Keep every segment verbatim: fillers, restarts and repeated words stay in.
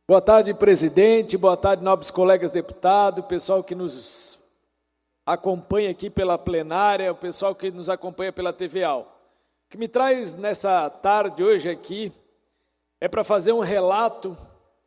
Boa tarde, presidente, boa tarde, nobres colegas deputados, pessoal que nos acompanha aqui pela plenária, o pessoal que nos acompanha pela T V A. O que me traz nessa tarde hoje aqui é para fazer um relato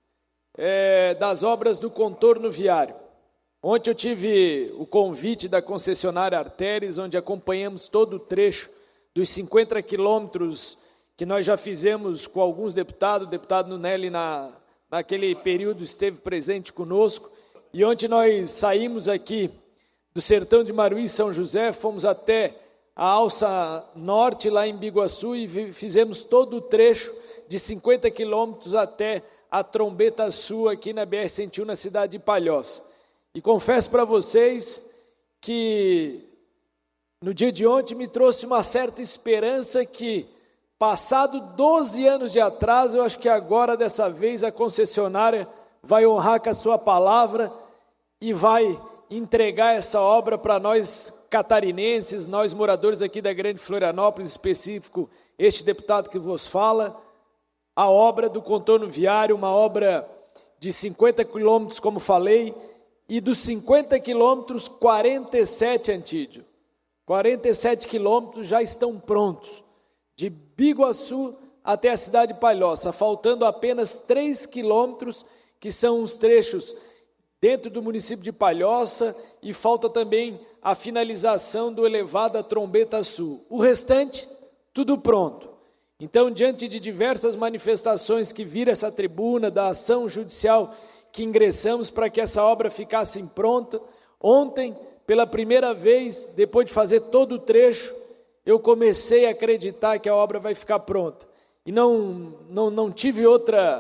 é, das obras do contorno viário. Ontem eu tive o convite da concessionária Artéries, onde acompanhamos todo o trecho dos cinquenta quilômetros que nós já fizemos com alguns deputados, o deputado Nunelli na naquele período esteve presente conosco, e ontem nós saímos aqui do sertão de Maruí, São José, fomos até a Alça Norte, lá em Biguaçu, e fizemos todo o trecho de cinquenta quilômetros até a Trombeta Sul, aqui na B R cento e um, na cidade de Palhoça. E confesso para vocês que no dia de ontem me trouxe uma certa esperança que, passado doze anos de atraso, eu acho que agora, dessa vez, a concessionária vai honrar com a sua palavra e vai entregar essa obra para nós catarinenses, nós moradores aqui da Grande Florianópolis, específico, este deputado que vos fala, a obra do contorno viário, uma obra de cinquenta quilômetros, como falei, e dos cinquenta quilômetros, quarenta e sete, Antídio, quarenta e sete quilômetros já estão prontos, de Biguaçu até a cidade de Palhoça, faltando apenas três quilômetros, que são os trechos dentro do município de Palhoça, e falta também a finalização do elevado à Trombeta Sul. O restante, tudo pronto. Então, diante de diversas manifestações que viram essa tribuna, da ação judicial que ingressamos para que essa obra ficasse pronta, ontem, pela primeira vez, depois de fazer todo o trecho, eu comecei a acreditar que a obra vai ficar pronta. E não, não, não tive outra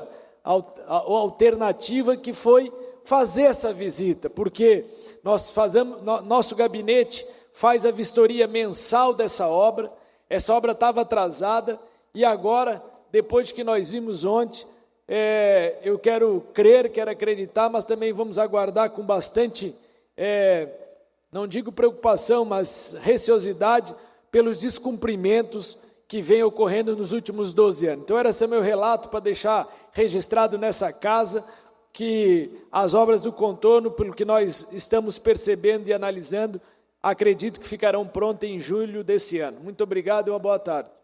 alternativa que foi fazer essa visita, porque nós fazemos, nosso gabinete faz a vistoria mensal dessa obra, essa obra estava atrasada, e agora, depois que nós vimos ontem, é, eu quero crer, quero acreditar, mas também vamos aguardar com bastante, é, não digo preocupação, mas receosidade, pelos descumprimentos que vem ocorrendo nos últimos doze anos. Então, era esse meu relato para deixar registrado nessa casa que as obras do contorno, pelo que nós estamos percebendo e analisando, acredito que ficarão prontas em julho desse ano. Muito obrigado e uma boa tarde.